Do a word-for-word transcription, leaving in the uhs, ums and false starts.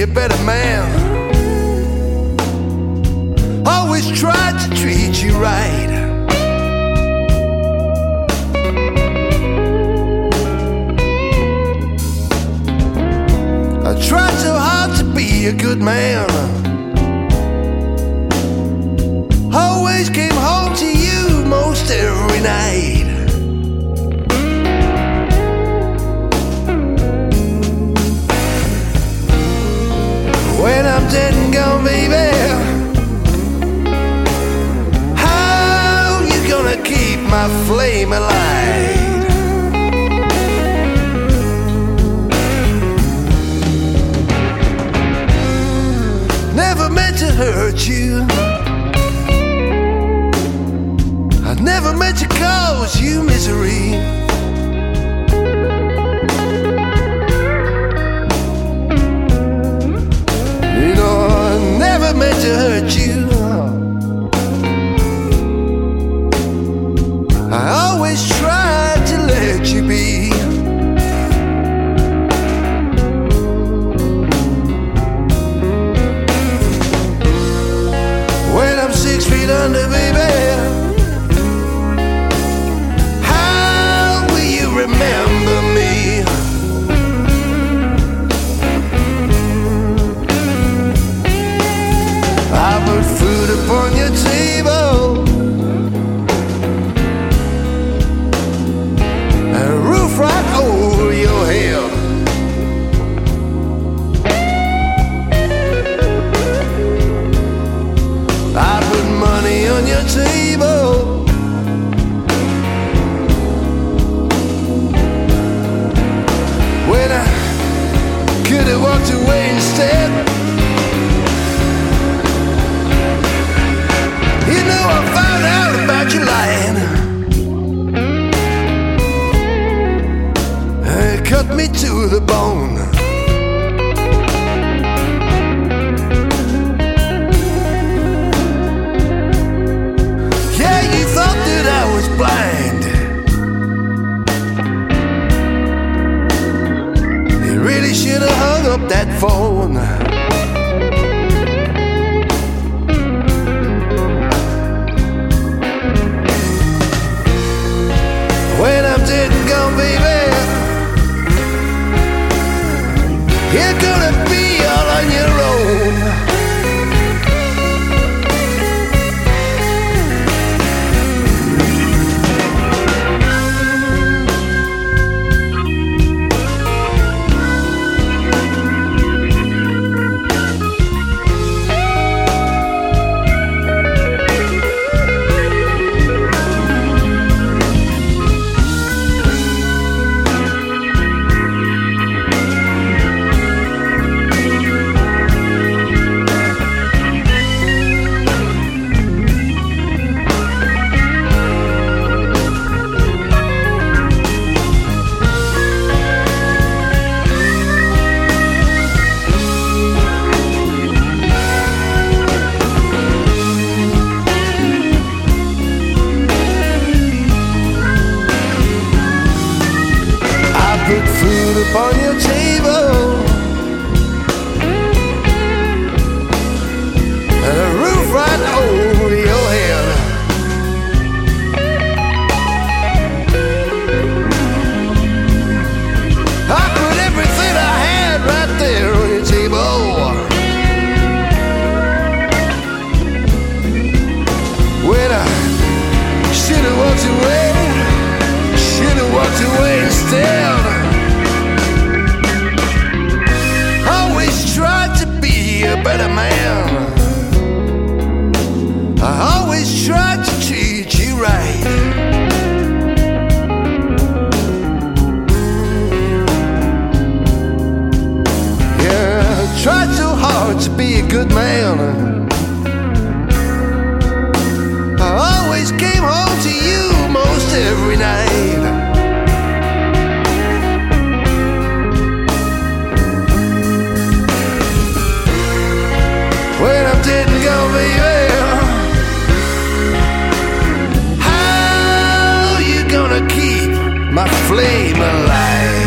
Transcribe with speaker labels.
Speaker 1: a better man. Always tried to treat you right. I tried so hard to be a good man. Always came home to you most every night. When I'm dead and gone, baby, how you gonna keep my flame alive? Never meant to hurt you. I never meant to cause you misery. You know, I never meant to hurt you. I always tried to let you be. When I'm six feet under, baby, how will you remember me? I put food upon your table and a roof right over your head. I put money on your table when I could have walked away instead. You know I found out about you lying. It cut me to the bone. Yeah, you thought that I was blind. You really should have hung up that phone. When I'm dead and gone, baby, you're gonna be all on your own. Put food upon your table and a roof right over your head. I put everything I had right there on your table. When I should have walked away, should have walked away instead. A better man. I always tried to treat you right. Yeah, I tried so hard to be a good man. I always came home to you most every night. When I'm dead and gone, baby, how you gonna keep my flame alive?